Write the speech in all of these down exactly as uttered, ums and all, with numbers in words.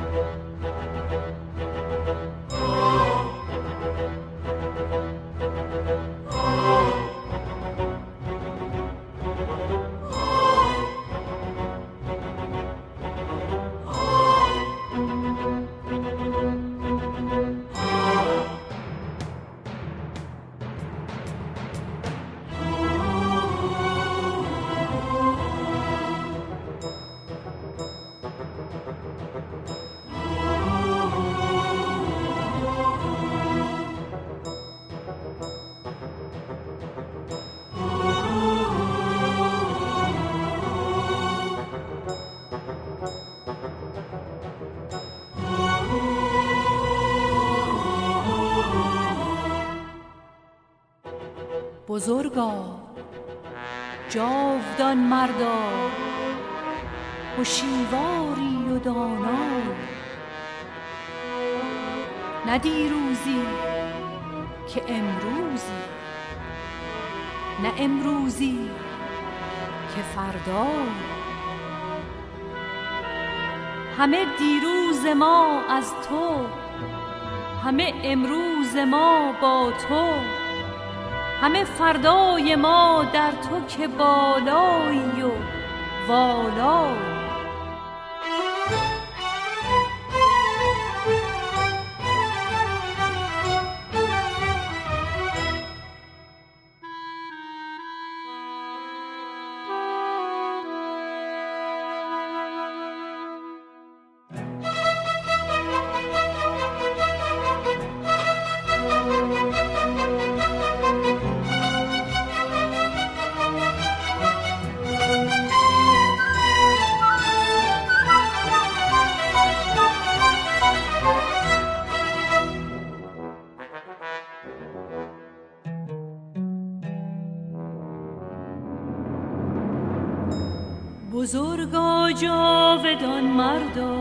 بزرگا، جاودان مردا، هوشیواری و دانا، نه دیروزی که امروزی، نه امروزی که فردا. همه دیروز ما از تو، همه امروز ما با تو، همه فردای ما در تو که بالایی و والایی. بزرگا، جاودان مردا،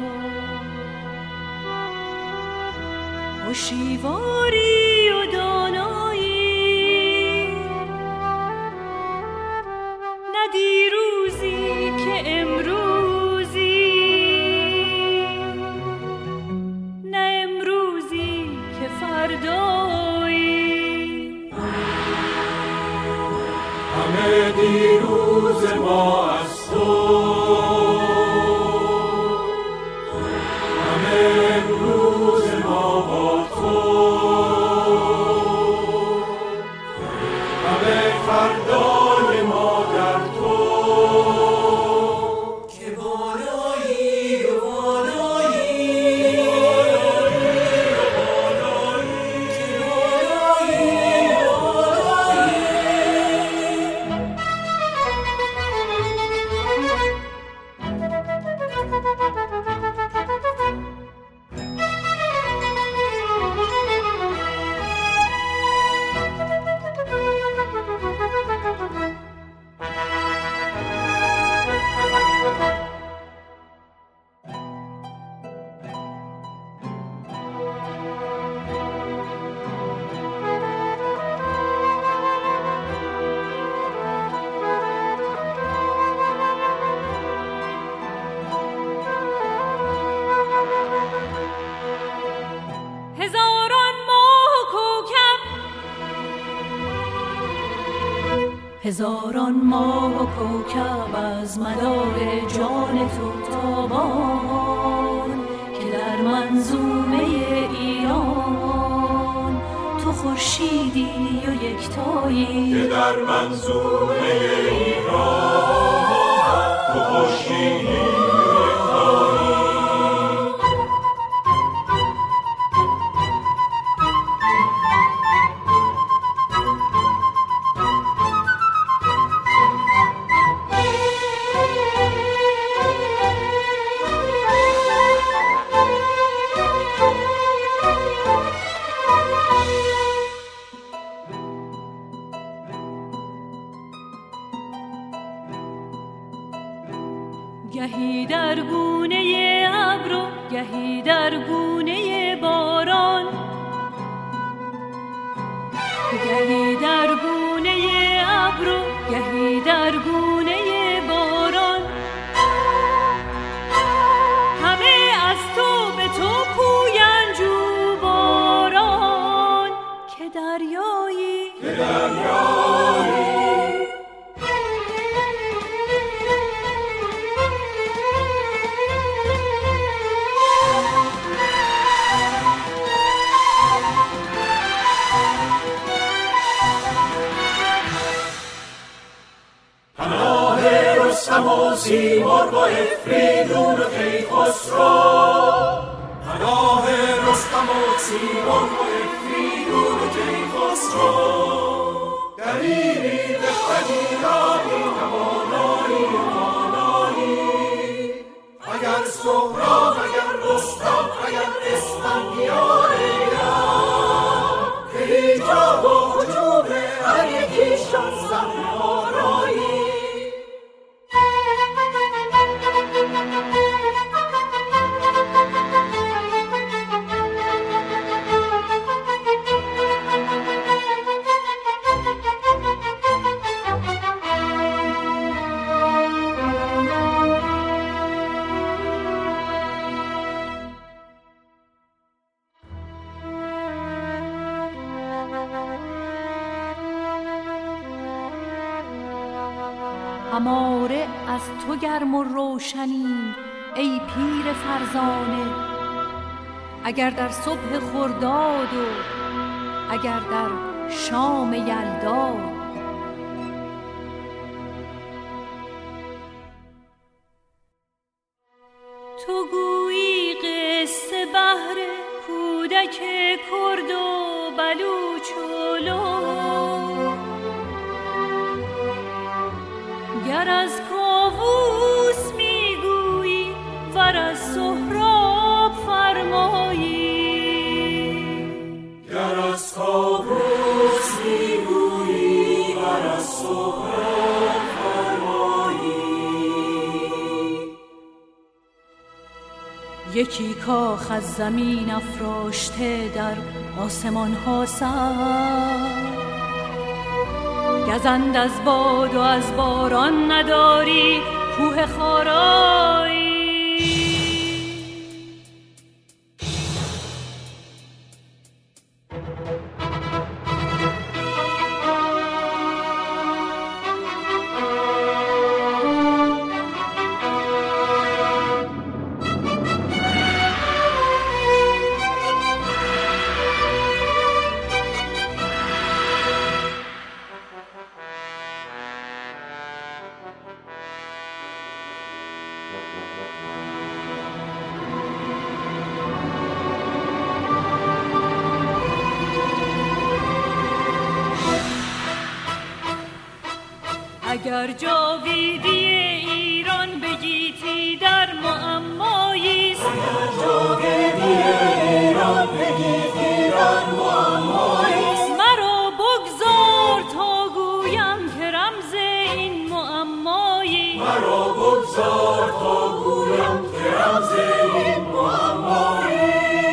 هوشیواری و دانایی، نه دیروزی که امروزی، نه امروزی که فردایی. همه دیروز ما از تو، همه امروز ما با تو، همه فردای ما در تو، که بالایی و بالایی، بالایی که بالایی و هزاران ماه و کوکب از مدار جان تو تابان، که در منظومه ایران تو خورشیدی و یکتایی، که در منظومه ایران تو خورشیدی و یکتایی. گهی در گونه ابر و گهی در گونه باران، گهی در گونه ابر و گهی در گونه باران، همه از تو دریایی که دریایی پناه رستم و سیمرغ و افریدون و کیخسرو پناه رستم و سیمرغ و افریدون و کیخسرو دلیری به خدیرانی توانایی توانایی اگر سهراب اگر رستم اگر اسفندیار که ایجاب و حجوب هر یکیشان سرمارایی هماره از تو گرم و روشنیم ای پیر فرزانه، اگر در صبح خرداد و اگر در شام یلدا. تو گویی قصه بهر کودک کرد و بلوچ و لور، گر از کاووس میگویی ور از سهراب فرمایی، گر از کاووس میگویی ور از سهراب فرمایی. یکی کاخ از زمین افراشته در آسمان ها سر، گزند از باد و از باران نداری کوه خارایی. اگر جاویدی ایران بگیتی در معماییست، اگر جاویدی ایران بگیتی در معماییست، مرا بگذار تا گویم که رمز این معمایی، مرا بگذار تا گویم که رمز این معمایی.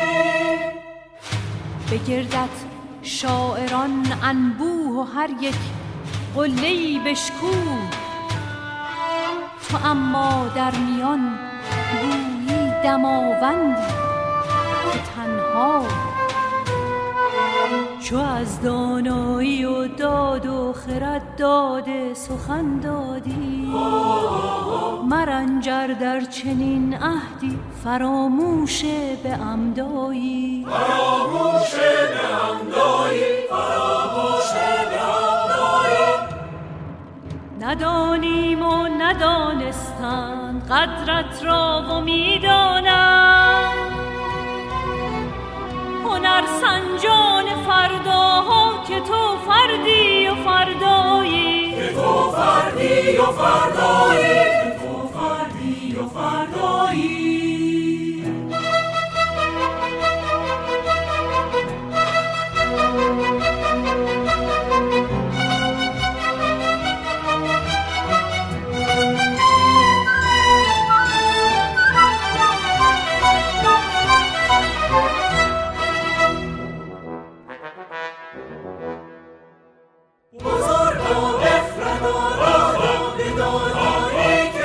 بگردت شاعران انبوه و هر یک قله‌ای بشکوه، تو اما در میان گویی دماوندی که تنها، چو از دانایی و داد و خرد داده سخن دادی، مرنجر در چنین عهدی فراموش به عمدایی، فراموش به عمدایی، فراموش به عمدایی. ندانیم و ندانستند قدرت را و میدانند، هنر سنجان فرداها که تو فردی و فردایی، که تو فردی و فردایی، که تو فردی و فردایی. بزرگ و بفرما را بدانایی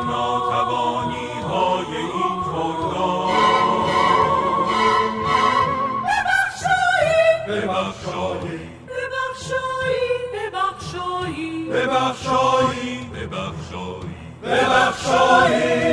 ناتوانی های این خرداد. ببخشایی ببخشایی ببخشایی ببخشایی ببخشایی ببخشایی